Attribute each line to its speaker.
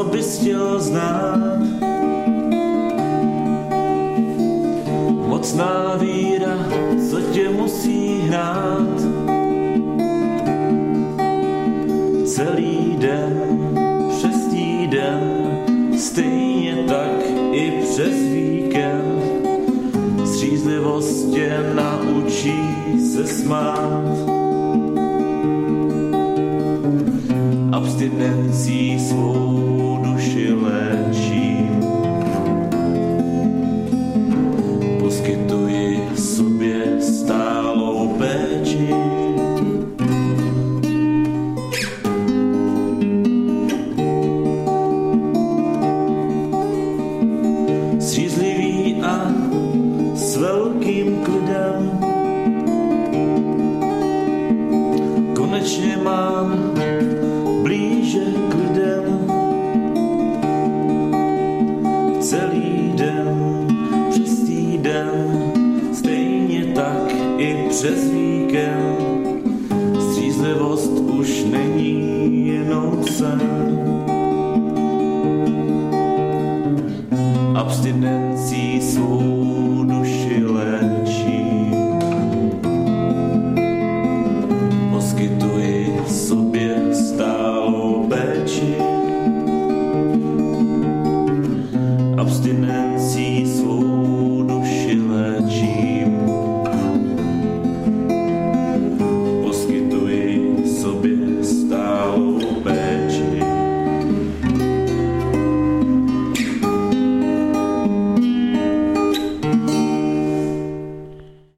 Speaker 1: co bys chtěl znát. Mocná víra, co tě musí hrát. Celý den, přes týden, stejně tak i přes víkend. Střízlivost tě naučí se smát. Abstinencí svou duši léčím. Poskytuji sobě stálou péči. Střízlivý a s velkým klidem. Konečně mám blíže k lidem. Celý den, přes týden, stejně tak i přes víkend. Střízlivost už není jenom sen. Abstinencí svou duši léčí. Poskytuji sobě stálou péči. Abstinencí